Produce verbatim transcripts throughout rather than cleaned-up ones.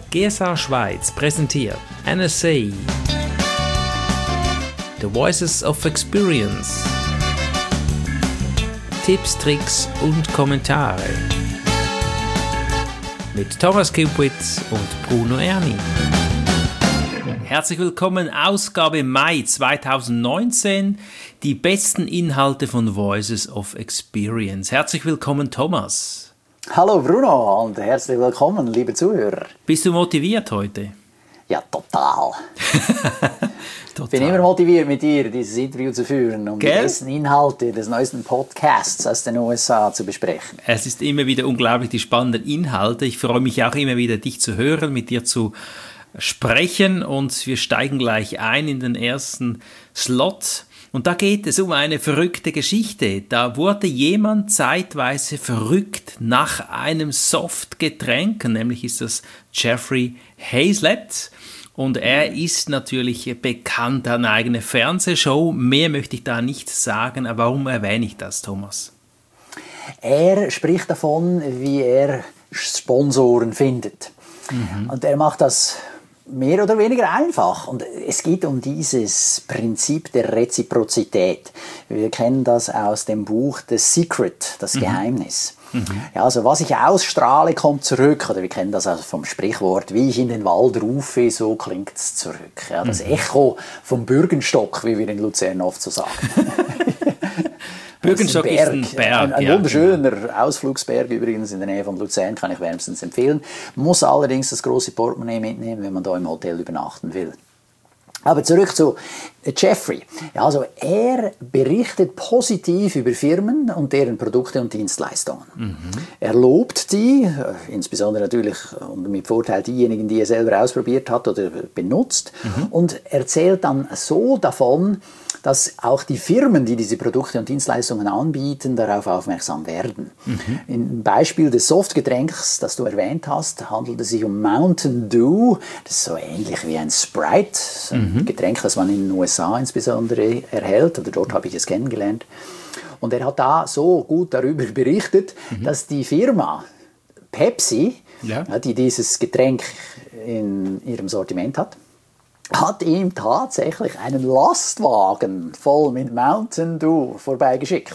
G S A Schweiz präsentiert N S A The Voices of Experience. Tipps, Tricks und Kommentare mit Thomas Kupwitz und Bruno Erni. Herzlich willkommen, Ausgabe Mai zweitausendneunzehn, die besten Inhalte von Voices of Experience. Herzlich willkommen, Thomas. Hallo Bruno und herzlich willkommen, liebe Zuhörer. Bist du motiviert heute? Ja, total. Total. Ich bin immer motiviert, mit dir dieses Interview zu führen, um Gell? die besten Inhalte des neuesten Podcasts aus den U S A zu besprechen. Es ist immer wieder unglaublich, die spannenden Inhalte. Ich freue mich auch immer wieder, dich zu hören, mit dir zu sprechen, und wir steigen gleich ein in den ersten Slot. Und da geht es um eine verrückte Geschichte. Da wurde jemand zeitweise verrückt nach einem Softgetränk, nämlich ist das Jeffrey Hayzlett. Und er ist natürlich bekannt, hat eine eigene Fernsehshow. Mehr möchte ich da nicht sagen. Aber warum erwähne ich das, Thomas? Er spricht davon, wie er Sponsoren findet. Mhm. Und er macht das mehr oder weniger einfach. Und es geht um dieses Prinzip der Reziprozität. Wir kennen das aus dem Buch The Secret, das mhm. Geheimnis. Mhm. Ja, also was ich ausstrahle, kommt zurück. Oder wir kennen das also vom Sprichwort, wie ich in den Wald rufe, so klingt es zurück. Ja, das mhm. Echo vom Bürgenstock, wie wir in Luzern oft so sagen. Bürgenstock ist ein Berg. Ein, ein ja, wunderschöner genau. Ausflugsberg übrigens in der Nähe von Luzern, kann ich wärmstens empfehlen. Muss allerdings das große Portemonnaie mitnehmen, wenn man da im Hotel übernachten will. Aber zurück zu Jeffrey. Ja, also er berichtet positiv über Firmen und deren Produkte und Dienstleistungen. Mhm. Er lobt die, insbesondere natürlich und mit Vorteil diejenigen, die er selber ausprobiert hat oder benutzt, mhm. und erzählt dann so davon, dass auch die Firmen, die diese Produkte und Dienstleistungen anbieten, darauf aufmerksam werden. Mhm. Im Beispiel des Softgetränks, das du erwähnt hast, handelt es sich um Mountain Dew. Das ist so ähnlich wie ein Sprite, ein mhm. Getränk, das man in den U S A insbesondere erhält, oder dort habe ich es kennengelernt. Und er hat da so gut darüber berichtet, mhm. dass die Firma Pepsi, ja. die dieses Getränk in ihrem Sortiment hat, hat ihm tatsächlich einen Lastwagen voll mit Mountain Dew vorbeigeschickt.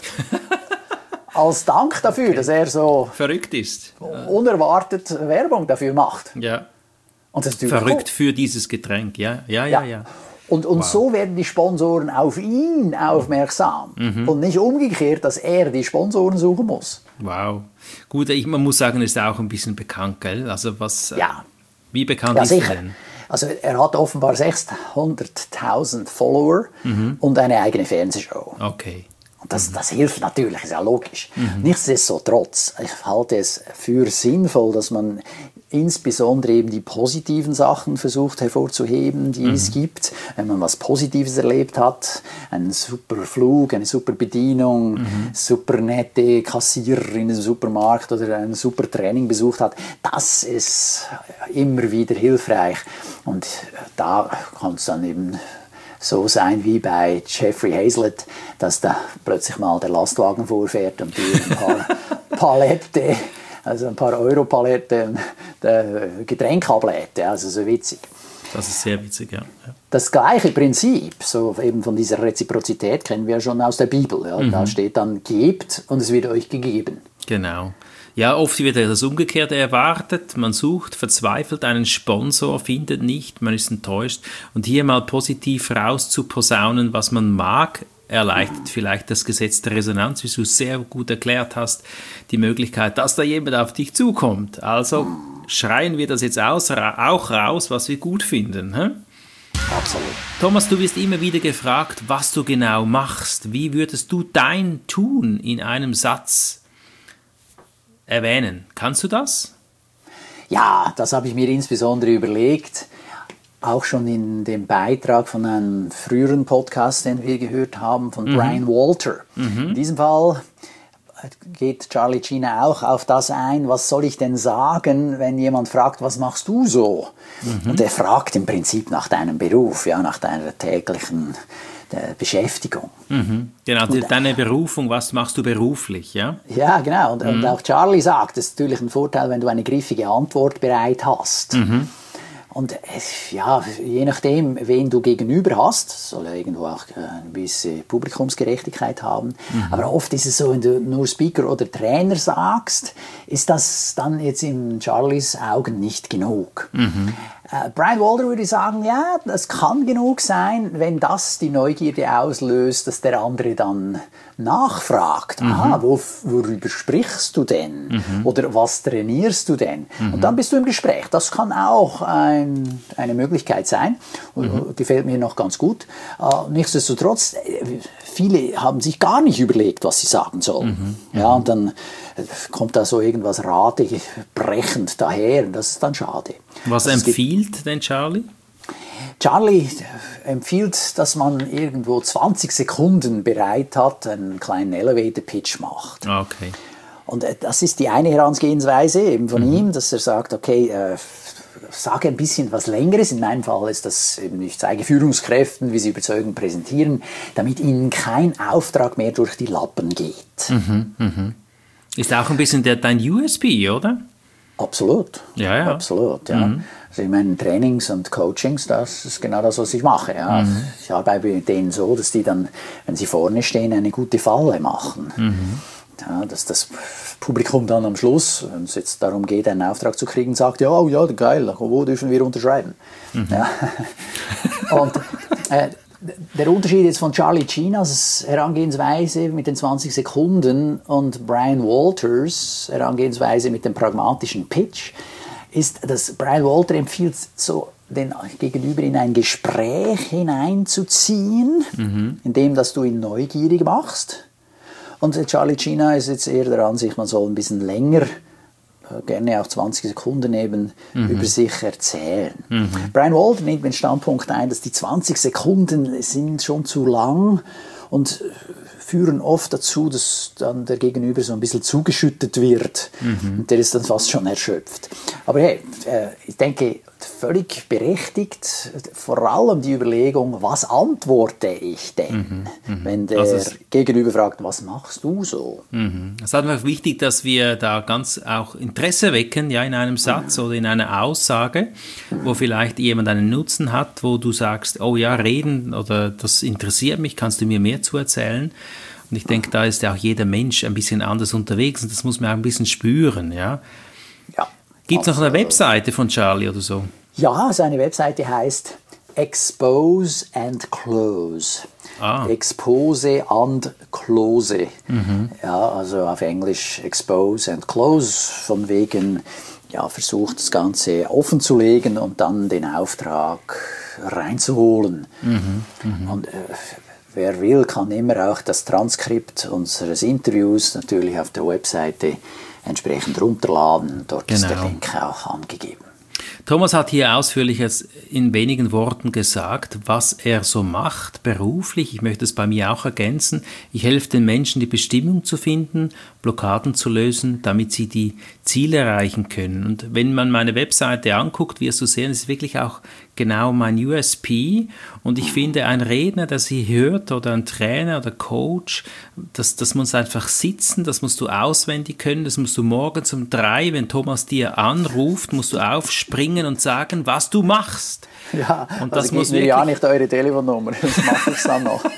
Als Dank dafür, okay. dass er so verrückt ist. Unerwartet Werbung dafür macht. Ja. Und das ist verrückt cool. für dieses Getränk, ja, ja, ja, ja. ja. Und, und wow. so werden die Sponsoren auf ihn aufmerksam. Mhm. Und nicht umgekehrt, dass er die Sponsoren suchen muss. Wow. Gut, ich, man muss sagen, er ist auch ein bisschen bekannt, gell? Also was, ja. Wie bekannt ja, ist sicher. er denn? Also er hat offenbar sechshunderttausend Follower mhm. und eine eigene Fernsehshow. Okay. Und das, das hilft natürlich, ist ja logisch. Mhm. Nichtsdestotrotz, ich halte es für sinnvoll, dass man insbesondere eben die positiven Sachen versucht hervorzuheben, die mhm. es gibt. Wenn man was Positives erlebt hat, einen super Flug, eine super Bedienung, mhm. super nette Kassiererin im Supermarkt oder ein super Training besucht hat, das ist immer wieder hilfreich. Und da kann es dann eben so sein wie bei Jeffrey Hayzlett, dass da plötzlich mal der Lastwagen vorfährt und die ein paar Palette, also ein paar Euro-Paletten Getränk ablädt. Ja, also so witzig. Das ist sehr witzig, ja. ja. Das gleiche Prinzip, so eben von dieser Reziprozität, kennen wir schon aus der Bibel. Ja. Mhm. Da steht dann, gebt und es wird euch gegeben. Genau. Ja, oft wird das Umgekehrte erwartet. Man sucht verzweifelt einen Sponsor, findet nicht, man ist enttäuscht. Und hier mal positiv rauszuposaunen, was man mag, erleichtert vielleicht das Gesetz der Resonanz, wie du es sehr gut erklärt hast, die Möglichkeit, dass da jemand auf dich zukommt. Also schreien wir das jetzt aus, auch raus, was wir gut finden. Hä? Absolut. Thomas, du wirst immer wieder gefragt, was du genau machst. Wie würdest du dein Tun in einem Satz erwähnen? Kannst du das? Ja, das habe ich mir insbesondere überlegt. Auch schon in dem Beitrag von einem früheren Podcast, den wir gehört haben, von mhm. Brian Walter. Mhm. In diesem Fall geht Charlie China auch auf das ein, was soll ich denn sagen, wenn jemand fragt, was machst du so? Mhm. Und er fragt im Prinzip nach deinem Beruf, ja, nach deiner täglichen äh, Beschäftigung. Mhm. Genau, und, deine Berufung, was machst du beruflich, ja? Ja, genau. Und, mhm. und auch Charlie sagt, es ist natürlich ein Vorteil, wenn du eine griffige Antwort bereit hast. Mhm. Und ja, je nachdem, wen du gegenüber hast, soll ja irgendwo auch eine gewisse Publikumsgerechtigkeit haben. Mhm. Aber oft ist es so, wenn du nur Speaker oder Trainer sagst, ist das dann jetzt in Charlies Augen nicht genug. Mhm. Äh, Brian Walter würde sagen, ja, das kann genug sein, wenn das die Neugierde auslöst, dass der andere dann nachfragt. Mhm. Aha, wo, worüber sprichst du denn? Mhm. Oder was trainierst du denn? Mhm. Und dann bist du im Gespräch. Das kann auch ein, eine Möglichkeit sein. Mhm. Die gefällt mir noch ganz gut. Äh, nichtsdestotrotz, viele haben sich gar nicht überlegt, was sie sagen sollen. Mhm. Ja, und dann kommt da so irgendwas radebrechend daher. Das ist dann schade. Was also empfiehlt denn Charlie? Charlie empfiehlt, dass man irgendwo zwanzig Sekunden bereit hat, einen kleinen Elevator-Pitch macht. Okay. Und das ist die eine Herangehensweise eben von mhm. ihm, dass er sagt, okay, äh, sage ein bisschen was Längeres. In meinem Fall ist das eben, ich zeige Führungskräften, wie sie überzeugend präsentieren, damit ihnen kein Auftrag mehr durch die Lappen geht. Mhm. Mhm. Ist auch ein bisschen der, dein U S P, oder? Absolut. Ja, ja. Absolut, ja. Mhm. Also in meinen Trainings und Coachings, das ist genau das, was ich mache. Ja. Mhm. Ich arbeite mit denen so, dass die dann, wenn sie vorne stehen, eine gute Falle machen. Mhm. Ja, dass das Publikum dann am Schluss, wenn es jetzt darum geht, einen Auftrag zu kriegen, sagt, ja, oh, ja, geil, wo dürfen wir unterschreiben? Mhm. Ja. Und äh, der Unterschied jetzt von Charlie Chinas Herangehensweise mit den zwanzig Sekunden und Brian Walters Herangehensweise mit dem pragmatischen Pitch ist, dass Brian Walter empfiehlt, so den Gegenüber in ein Gespräch hineinzuziehen, mhm. indem dass du ihn neugierig machst. Und Charlie China ist jetzt eher der Ansicht, man soll ein bisschen länger, gerne auch zwanzig Sekunden eben, mhm. über sich erzählen. Mhm. Brian Walter nimmt den Standpunkt ein, dass die zwanzig Sekunden sind schon zu lang und führen oft dazu, dass dann der Gegenüber so ein bisschen zugeschüttet wird. Mhm. Und der ist dann fast schon erschöpft. Aber hey, ich denke, völlig berechtigt, vor allem die Überlegung, was antworte ich denn, mhm, wenn der also Gegenüber fragt, was machst du so? Mhm. Es ist einfach wichtig, dass wir da ganz auch Interesse wecken, ja, in einem Satz mhm. oder in einer Aussage, wo vielleicht jemand einen Nutzen hat, wo du sagst, oh ja, reden oder das interessiert mich, kannst du mir mehr zu erzählen? Und ich denke, da ist ja auch jeder Mensch ein bisschen anders unterwegs und das muss man auch ein bisschen spüren, ja. Ja. Gibt es noch eine Webseite von Charlie oder so? Ja, seine Webseite heißt Expose and Close. Ah. Expose and Close. Mhm. Ja, also auf Englisch Expose and Close, von wegen, ja, versucht das Ganze offen zu legen und dann den Auftrag reinzuholen. Mhm. Mhm. Und äh, wer will, kann immer auch das Transkript unseres Interviews natürlich auf der Webseite entsprechend runterladen. Dort genau. ist der Link auch angegeben. Thomas hat hier ausführlich in wenigen Worten gesagt, was er so macht beruflich. Ich möchte es bei mir auch ergänzen. Ich helfe den Menschen, die Bestimmung zu finden, Blockaden zu lösen, damit sie die Ziele erreichen können. Und wenn man meine Webseite anguckt, wirst du sehen, es ist wirklich auch genau mein U S P. Und ich finde, ein Redner, der sie hört, oder ein Trainer oder Coach, das, das muss einfach sitzen, das musst du auswendig können, das musst du morgens um drei, wenn Thomas dir anruft, musst du aufspringen und sagen, was du machst. Ja, und das also muss mir ja nicht eure Telefonnummer, das mache ich dann noch.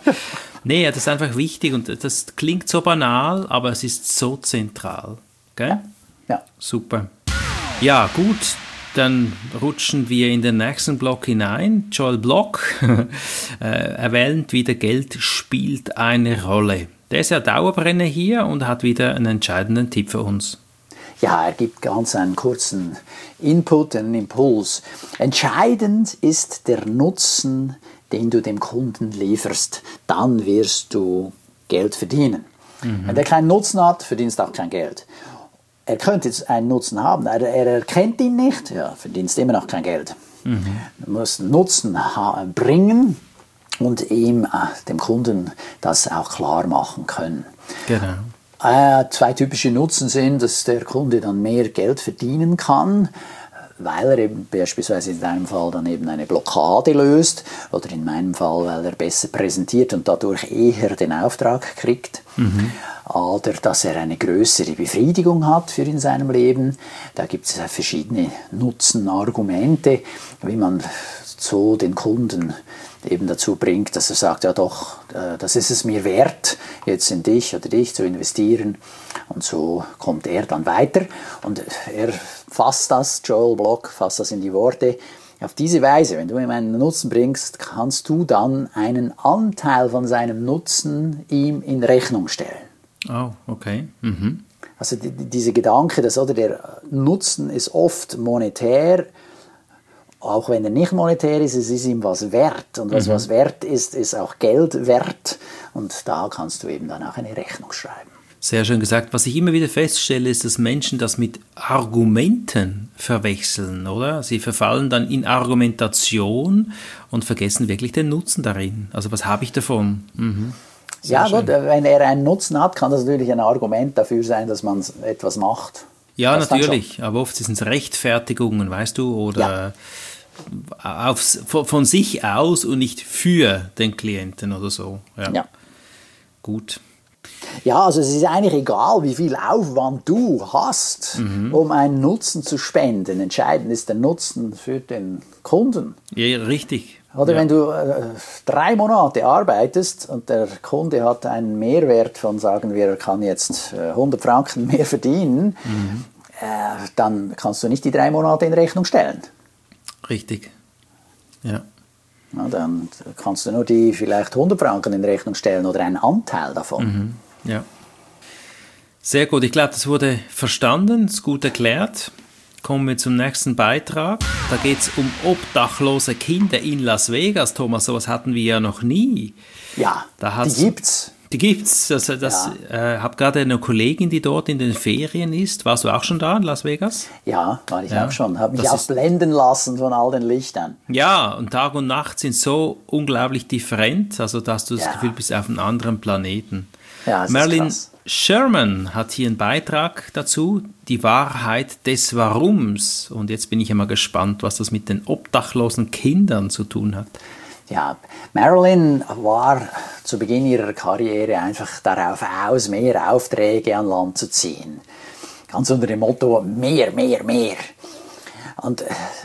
Nee, das ist einfach wichtig und das klingt so banal, aber es ist so zentral. Gell? Ja. Ja. Super. Ja, gut. Dann rutschen wir in den nächsten Block hinein. Joel Block äh, erwähnt wieder, Geld spielt eine Rolle. Der ist ja Dauerbrenner hier und hat wieder einen entscheidenden Tipp für uns. Ja, er gibt ganz einen kurzen Input, einen Impuls. Entscheidend ist der Nutzen, den du dem Kunden lieferst. Dann wirst du Geld verdienen. Mhm. Wenn der keinen Nutzen hat, verdienst du auch kein Geld. Er könnte jetzt einen Nutzen haben, er, er erkennt ihn nicht, ja, verdienst immer noch kein Geld. Mhm. Du musst Nutzen bringen und ihm, äh, dem Kunden, das auch klar machen können. Genau. Äh, zwei typische Nutzen sind, dass der Kunde dann mehr Geld verdienen kann, weil er eben beispielsweise in deinem Fall dann eben eine Blockade löst oder in meinem Fall, weil er besser präsentiert und dadurch eher den Auftrag kriegt. Mhm. oder dass er eine größere Befriedigung hat für in seinem Leben. Da gibt es verschiedene Nutzenargumente, wie man so den Kunden eben dazu bringt, dass er sagt, ja doch, das ist es mir wert, jetzt in dich oder dich zu investieren. Und so kommt er dann weiter. Und er fasst das, Joel Block fasst das in die Worte. Auf diese Weise, wenn du ihm einen Nutzen bringst, kannst du dann einen Anteil von seinem Nutzen ihm in Rechnung stellen. Oh, okay. Mhm. Also die, diese Gedanke, dass oder der Nutzen ist oft monetär, auch wenn er nicht monetär ist, es ist ihm was wert. Und was mhm. was wert ist, ist auch Geld wert. Und da kannst du eben dann auch eine Rechnung schreiben. Sehr schön gesagt. Was ich immer wieder feststelle, ist, dass Menschen das mit Argumenten verwechseln, oder? Sie verfallen dann in Argumentation und vergessen wirklich den Nutzen darin. Also was habe ich davon? Mhm. Ja schön. Gut, wenn er einen Nutzen hat, kann das natürlich ein Argument dafür sein, dass man etwas macht. Ja, das natürlich, aber oft sind es Rechtfertigungen, weißt du, oder ja. aufs, von, von sich aus und nicht für den Klienten oder so. Ja. ja. Gut. Ja, also es ist eigentlich egal, wie viel Aufwand du hast, mhm. um einen Nutzen zu spenden. Entscheidend ist der Nutzen für den Kunden. Ja, richtig. Oder ja. wenn du äh, drei Monate arbeitest und der Kunde hat einen Mehrwert von, sagen wir, er kann jetzt äh, hundert Franken mehr verdienen, mhm. äh, dann kannst du nicht die drei Monate in Rechnung stellen. Richtig, ja. Ja, dann kannst du nur die vielleicht hundert Franken in Rechnung stellen oder einen Anteil davon. Mhm. Ja. Sehr gut, ich glaube, das wurde verstanden, ist gut erklärt. Kommen wir zum nächsten Beitrag. Da geht es um obdachlose Kinder in Las Vegas. Thomas, sowas hatten wir ja noch nie. Ja, da die gibt's. Die gibt's. Das, das, ja. äh, habe gerade eine Kollegin, die dort in den Ferien ist. Warst du auch schon da in Las Vegas? Ja, war ich ja. auch schon. Habe mich das auch blenden lassen von all den Lichtern. Ja, und Tag und Nacht sind so unglaublich different, also dass du das ja. Gefühl bist auf einem anderen Planeten. Ja, das Marilyn ist krass. Sherman hat hier einen Beitrag dazu, die Wahrheit des Warums. Und jetzt bin ich einmal gespannt, was das mit den obdachlosen Kindern zu tun hat. Ja, Marilyn war zu Beginn ihrer Karriere einfach darauf aus, mehr Aufträge an Land zu ziehen. Ganz unter dem Motto, mehr, mehr, mehr. Und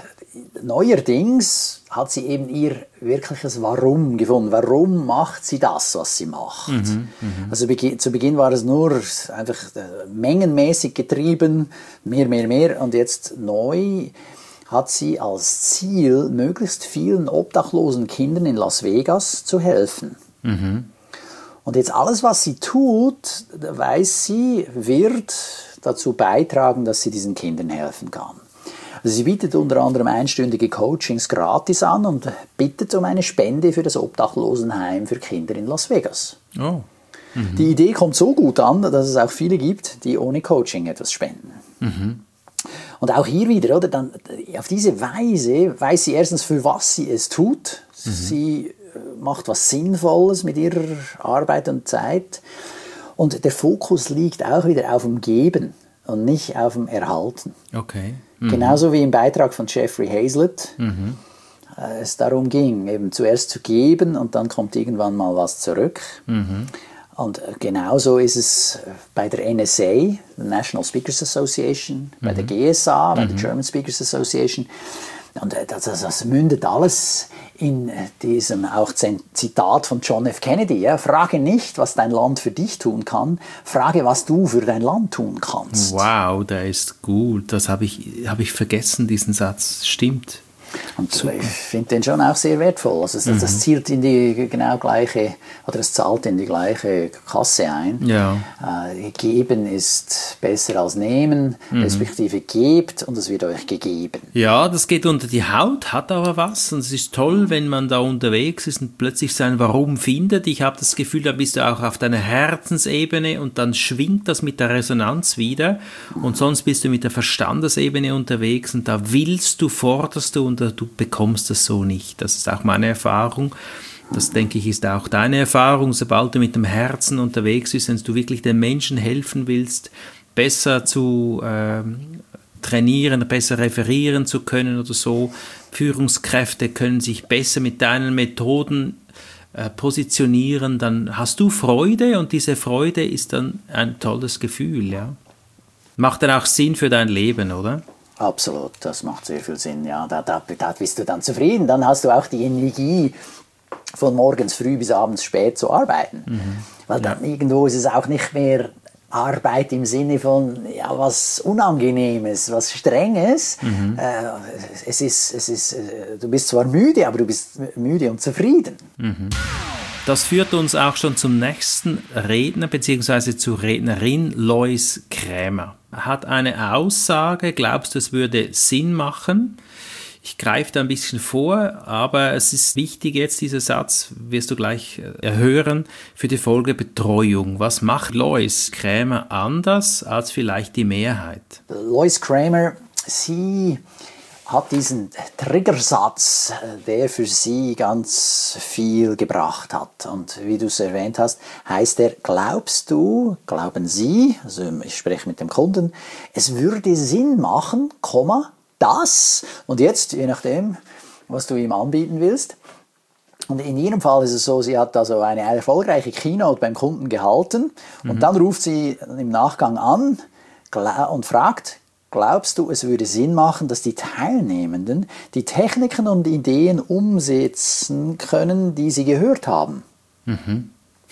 neuerdings hat sie eben ihr wirkliches Warum gefunden. Warum macht sie das, was sie macht? Mhm, also zu Beginn war es nur einfach mengenmäßig getrieben, mehr, mehr, mehr. Und jetzt neu hat sie als Ziel, möglichst vielen obdachlosen Kindern in Las Vegas zu helfen. Mhm. Und jetzt alles, was sie tut, weiß sie, wird dazu beitragen, dass sie diesen Kindern helfen kann. Also sie bietet unter anderem einstündige Coachings gratis an und bittet um eine Spende für das Obdachlosenheim für Kinder in Las Vegas. Oh. Mhm. Die Idee kommt so gut an, dass es auch viele gibt, die ohne Coaching etwas spenden. Mhm. Und auch hier wieder, oder, dann, auf diese Weise weiß sie erstens, für was sie es tut. Mhm. Sie macht was Sinnvolles mit ihrer Arbeit und Zeit. Und der Fokus liegt auch wieder auf dem Geben und nicht auf dem Erhalten. Okay. Mhm. Genauso wie im Beitrag von Jeffrey Hazlett mhm. äh, es darum ging, eben zuerst zu geben und dann kommt irgendwann mal was zurück. Mhm. Und genauso ist es bei der N S A, der National Speakers Association, bei mhm. der G S A, bei mhm. der German Speakers Association. Und das, das mündet alles in diesem auch Zitat von John F. Kennedy. Ja? Frage nicht, was dein Land für dich tun kann, frage, was du für dein Land tun kannst. Wow, der ist gut. Das habe ich, hab ich vergessen, diesen Satz. Stimmt. Und ich finde den schon auch sehr wertvoll. Also das, mhm. das zielt in die genau gleiche, oder es zahlt in die gleiche Kasse ein. Ja. Äh, geben ist besser als nehmen, mhm. respektive gebt und es wird euch gegeben. Ja, das geht unter die Haut, hat aber was und es ist toll, wenn man da unterwegs ist und plötzlich sein Warum findet. Ich habe das Gefühl, da bist du auch auf deiner Herzensebene und dann schwingt das mit der Resonanz wieder und sonst bist du mit der Verstandesebene unterwegs und da willst du, forderst du und du bekommst das so nicht. Das ist auch meine Erfahrung. Das, denke ich, ist auch deine Erfahrung. Sobald du mit dem Herzen unterwegs bist, wenn du wirklich den Menschen helfen willst, besser zu ähm, trainieren, besser referieren zu können oder so. Führungskräfte können sich besser mit deinen Methoden äh, positionieren, dann hast du Freude und diese Freude ist dann ein tolles Gefühl, ja. Macht dann auch Sinn für dein Leben, oder? Absolut, das macht sehr viel Sinn, ja. Da, da, da bist du dann zufrieden, dann hast du auch die Energie, von morgens früh bis abends spät zu arbeiten. Mhm. Weil dann ja. irgendwo ist es auch nicht mehr Arbeit im Sinne von ja, was Unangenehmes, was Strenges. Mhm. Äh, es ist, es ist, du bist zwar müde, aber du bist müde und zufrieden. Mhm. Das führt uns auch schon zum nächsten Redner bzw. zur Rednerin. Lois Krämer hat eine Aussage, glaubst du, es würde Sinn machen? Ich greife da ein bisschen vor, aber es ist wichtig jetzt, dieser Satz, wirst du gleich hören, für die Folge Betreuung. Was macht Lois Krämer anders als vielleicht die Mehrheit? Lois Krämer, sie hat diesen Triggersatz, der für sie ganz viel gebracht hat. Und wie du es erwähnt hast, heißt er, glaubst du, glauben Sie, also ich spreche mit dem Kunden, es würde Sinn machen, Komma, das, und jetzt, je nachdem, was du ihm anbieten willst. Und in ihrem Fall ist es so, sie hat also eine erfolgreiche Keynote beim Kunden gehalten und mhm. dann ruft sie im Nachgang an und fragt, glaubst du, es würde Sinn machen, dass die Teilnehmenden die Techniken und Ideen umsetzen können, die sie gehört haben? Mhm.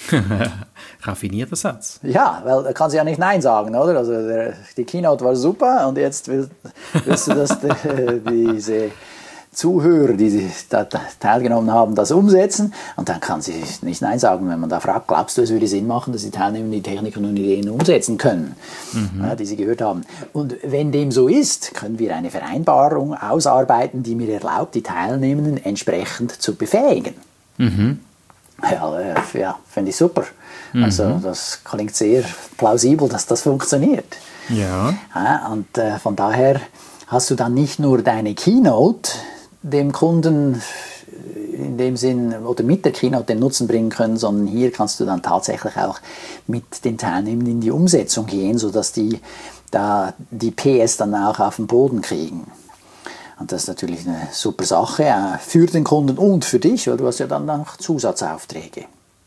Raffinierter Satz. Ja, weil da kann sie ja nicht Nein sagen, oder? Also der, die Keynote war super und jetzt will, willst du, dass die, diese Zuhörer, die da teilgenommen haben, das umsetzen. Und dann kann sie nicht Nein sagen, wenn man da fragt, glaubst du, es würde Sinn machen, dass die Teilnehmer die Techniken und Ideen umsetzen können, mhm. ja, die sie gehört haben. Und wenn dem so ist, können wir eine Vereinbarung ausarbeiten, die mir erlaubt, die Teilnehmenden entsprechend zu befähigen. Mhm. Ja, ja finde ich super. Mhm. Also das klingt sehr plausibel, dass das funktioniert. Ja. Ja, und äh, von daher hast du dann nicht nur deine Keynote dem Kunden in dem Sinn oder mit der Keynote den Nutzen bringen können, sondern hier kannst du dann tatsächlich auch mit den Teilnehmern in die Umsetzung gehen, sodass die da die P S dann auch auf den Boden kriegen. Und das ist natürlich eine super Sache äh, für den Kunden und für dich, weil du hast ja dann noch Zusatzaufträge.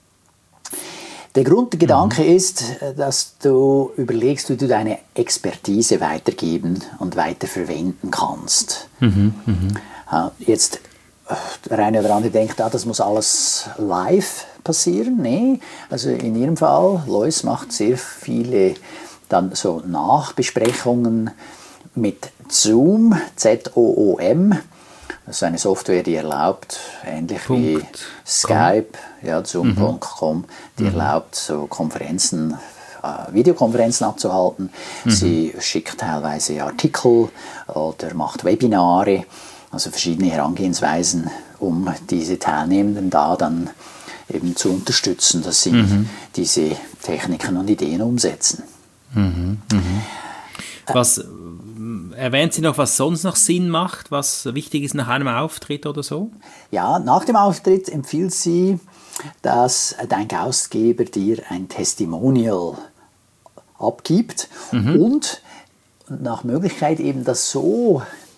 Der Grundgedanke mhm. ist, dass du überlegst, wie du deine Expertise weitergeben und weiterverwenden kannst. Mhm. Mhm. Jetzt, der eine oder andere denkt, ah, das muss alles live passieren. Nee, also in ihrem Fall, Lois macht sehr viele dann so Nachbesprechungen mit Zoom, Z O O M. Das ist eine Software, die erlaubt, ähnlich Punkt. wie Skype, ja, zoom punkt com, mhm. die mhm. erlaubt, so Konferenzen, äh, Videokonferenzen abzuhalten. Mhm. Sie schickt teilweise Artikel oder macht Webinare, also verschiedene Herangehensweisen, um diese Teilnehmenden da dann eben zu unterstützen, dass sie mhm. diese Techniken und Ideen umsetzen. Mhm. Mhm. Was erwähnt sie noch, was sonst noch Sinn macht, was wichtig ist nach einem Auftritt oder so? Ja, nach dem Auftritt empfiehlt sie, dass dein Gastgeber dir ein Testimonial abgibt mhm. und nach Möglichkeit eben das so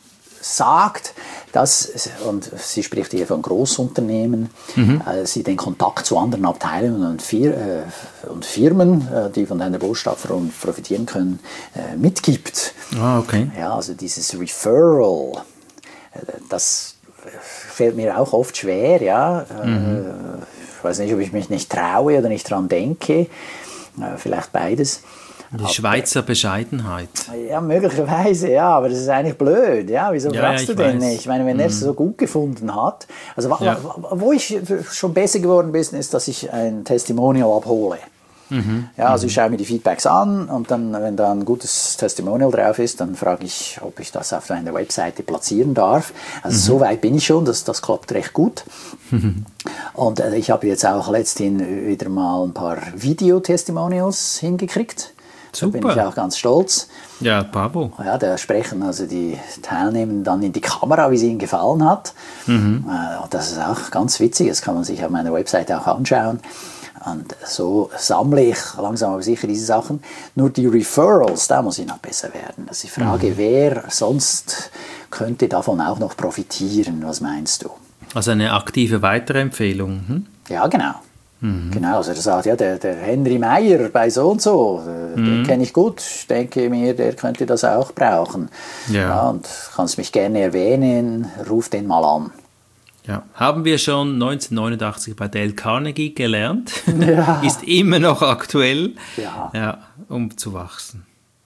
sagt, dass, und sie spricht hier von Großunternehmen, mhm. äh, sie den Kontakt zu anderen Abteilungen und, Fir äh, und Firmen, äh, die von deiner Botschaft profitieren können, äh, mitgibt. Ah, okay. Ja, also dieses Referral, äh, das fällt mir auch oft schwer, ja. Mhm. Äh, ich weiß nicht, ob ich mich nicht traue oder nicht dran denke, äh, vielleicht beides. Die Schweizer Bescheidenheit. Ja, möglicherweise, ja, aber das ist eigentlich blöd. Ja, wieso ja, fragst ja, du den nicht? Ich meine, wenn mm. er es so gut gefunden hat. Also, ja. wo ich schon besser geworden bin, ist, dass ich ein Testimonial abhole. Mhm. Ja, also ich schaue mir die Feedbacks an und dann, wenn da ein gutes Testimonial drauf ist, dann frage ich, ob ich das auf meiner Webseite platzieren darf. Also mhm. so weit bin ich schon, das, das klappt recht gut. Mhm. Und äh, ich habe jetzt auch letztens wieder mal ein paar Video-Testimonials hingekriegt. Super. Da bin ich auch ganz stolz. Ja, bravo. Ja, da sprechen also die Teilnehmer dann in die Kamera, wie es ihnen gefallen hat. Mhm. Das ist auch ganz witzig, das kann man sich auf meiner Webseite auch anschauen. Und so sammle ich langsam aber sicher diese Sachen. Nur die Referrals, da muss ich noch besser werden. Also ich frage, mhm. wer sonst könnte davon auch noch profitieren? Was meinst du? Also eine aktive Weiterempfehlung. Hm? Ja, genau. Mhm. Genau, also er sagt, ja, der, der Henry Meyer bei so und so, mhm. den kenne ich gut, ich denke mir, der könnte das auch brauchen. Ja. Ja, und kannst mich gerne erwähnen, ruf den mal an. Ja. Haben wir schon neunzehnhundertneunundachtzig bei Dale Carnegie gelernt, ja. Ist immer noch aktuell, ja. Ja, um zu wachsen.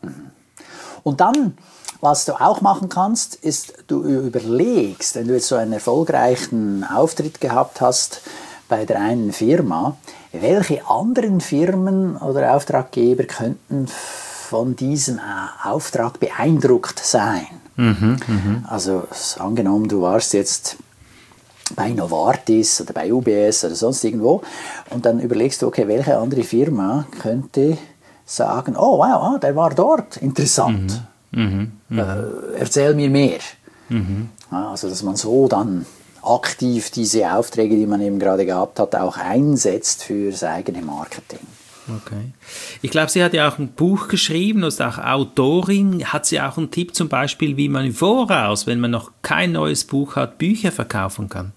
Und dann, was du auch machen kannst, ist, du überlegst, wenn du jetzt so einen erfolgreichen Auftritt gehabt hast, bei der einen Firma, welche anderen Firmen oder Auftraggeber könnten von diesem Auftrag beeindruckt sein? Mhm, mh. Also angenommen, du warst jetzt bei Novartis oder bei U B S oder sonst irgendwo und dann überlegst du, okay, welche andere Firma könnte sagen, oh wow, der war dort, interessant, mhm, mh. äh, erzähl mir mehr. Mhm. Also dass man so dann aktiv diese Aufträge, die man eben gerade gehabt hat, auch einsetzt für das eigene Marketing. Okay. Ich glaube, sie hat ja auch ein Buch geschrieben, ist auch Autorin. Hat sie auch einen Tipp zum Beispiel, wie man im Voraus, wenn man noch kein neues Buch hat, Bücher verkaufen kann?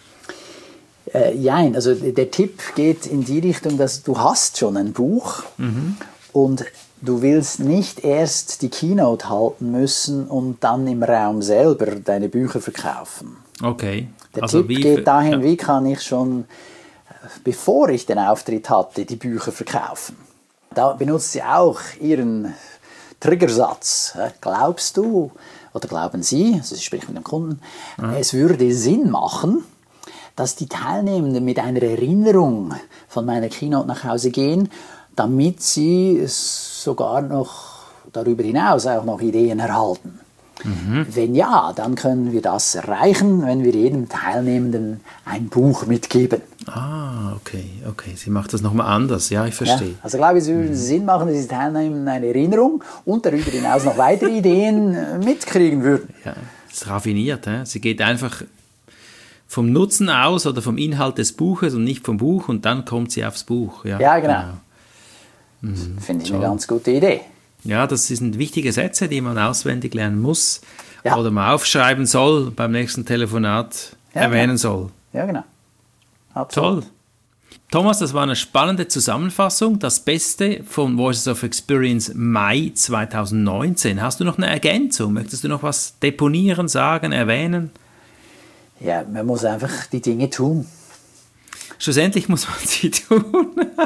Äh, nein, also der Tipp geht in die Richtung, dass du hast schon ein Buch mhm. und du willst nicht erst die Keynote halten müssen und dann im Raum selber deine Bücher verkaufen. Okay. Der also Tipp geht dahin, ja. Wie kann ich schon, bevor ich den Auftritt hatte, die Bücher verkaufen. Da benutzt sie auch ihren Triggersatz. Glaubst du, oder glauben Sie, also sie spricht mit dem Kunden, mhm. es würde Sinn machen, dass die Teilnehmenden mit einer Erinnerung von meiner Keynote nach Hause gehen, damit sie sogar noch darüber hinaus auch noch Ideen erhalten. Mhm. Wenn ja, dann können wir das erreichen, wenn wir jedem Teilnehmenden ein Buch mitgeben. Ah, okay, okay. Sie macht das nochmal anders, ja, ich verstehe. Ja, also glaube ich, es würde mhm. Sinn machen, dass die Teilnehmenden eine Erinnerung und darüber hinaus noch weitere Ideen mitkriegen würden. Ja, das ist raffiniert. He? Sie geht einfach vom Nutzen aus oder vom Inhalt des Buches und nicht vom Buch und dann kommt sie aufs Buch. Ja, ja genau. genau. Mhm. Finde ich Toll. Eine ganz gute Idee. Ja, das sind wichtige Sätze, die man auswendig lernen muss ja. oder mal aufschreiben soll, beim nächsten Telefonat ja, erwähnen genau. soll. Ja, genau. Absolut. Toll. Thomas, das war eine spannende Zusammenfassung. Das Beste von Voices of Experience Mai zweitausendneunzehn. Hast du noch eine Ergänzung? Möchtest du noch was deponieren, sagen, erwähnen? Ja, man muss einfach die Dinge tun. Schlussendlich muss man sie tun.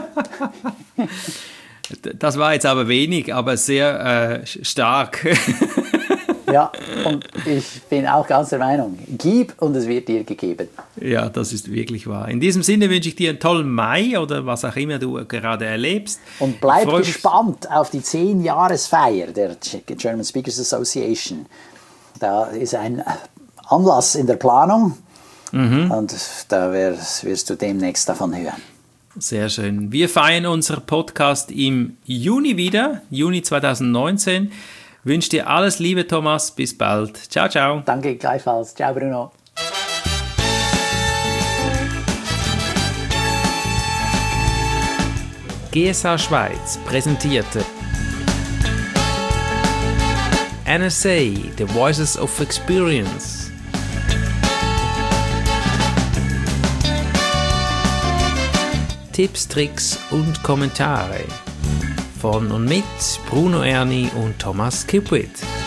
Das war jetzt aber wenig, aber sehr äh, stark. Ja, und ich bin auch ganz der Meinung, gib und es wird dir gegeben. Ja, das ist wirklich wahr. In diesem Sinne wünsche ich dir einen tollen Mai oder was auch immer du gerade erlebst. Und bleib gespannt auf die zehn-Jahresfeier der German Speakers Association. Da ist ein Anlass in der Planung mhm. und da wirst, wirst du demnächst davon hören. Sehr schön. Wir feiern unseren Podcast im Juni wieder, Juni zweitausendneunzehn. Wünsche dir alles Liebe, Thomas. Bis bald. Ciao, ciao. Danke, gleichfalls. Ciao, Bruno. G S A Schweiz präsentierte N S A, The Voices of Experience. Tipps, Tricks und Kommentare von und mit Bruno Erni und Thomas Kipwith.